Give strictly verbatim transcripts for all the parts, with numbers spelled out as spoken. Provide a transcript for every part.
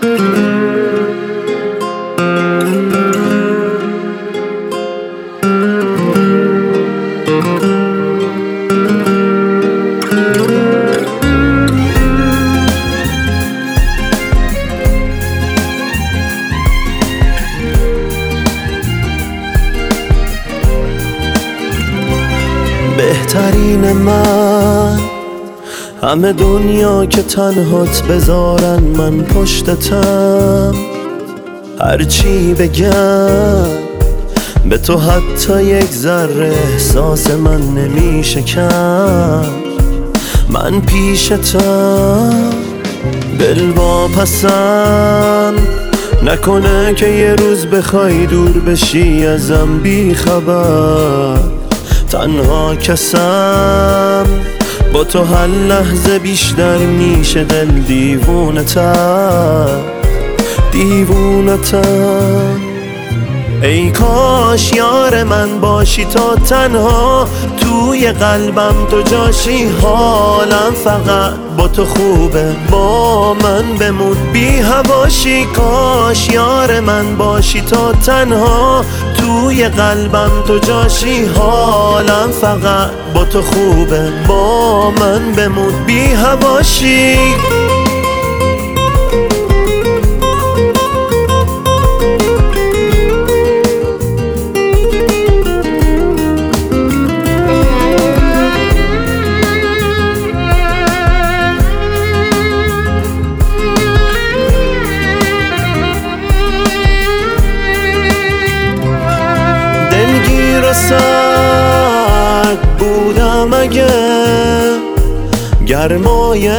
بهترین من همه دنیا که تنهات بذارن من پشتتم، هرچی بگم به تو حتی یک ذره احساس من نمیشه کم. من پیشتم دل واپسم، نکنه که یه روز بخوای دور بشی ازم بی خبر. تنها کسم با تو هر لحظه بیشتر میشه دل دیوونتم دیوونتم. ای کاش یار من باشی تا تنها توی قلبم تو جاشی. حالم فقط با تو خوبه، با من بمون بی هواشی. کاش یار من باشی تا تنها توی قلبم تو جاشی. حالم فقط با تو خوبه، با من بمون بی هواشی. دلگیر و سرد بودم اگه گرمایش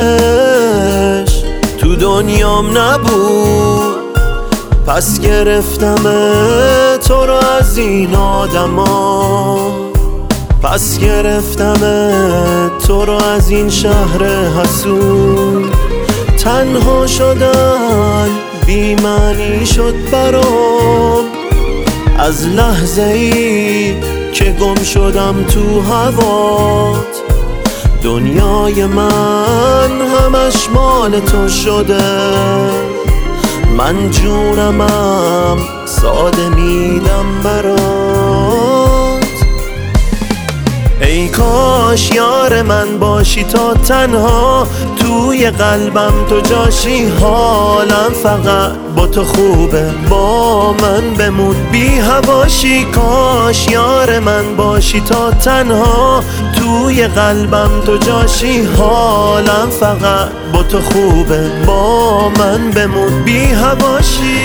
تو دنیام نبود، پس گرفتم تو رو از این آدما. پس گرفتم تو رو از این شهر حسود. تنها شدن بی معنی شد برام، از لحظه ای که گم شدم تو هوات. دنیای من همش مال تو شده، من جونمم ساده میدم برات. ای کاش یار من باشی تا تنها توی قلبم تو جاشی. حالم فقط با تو خوبه، با من بمون بی هواشی. کاش یار من باشی تا تنها توی قلبم تو جاشی. حالم فقط با تو خوبه، با من بمون بی هواشی.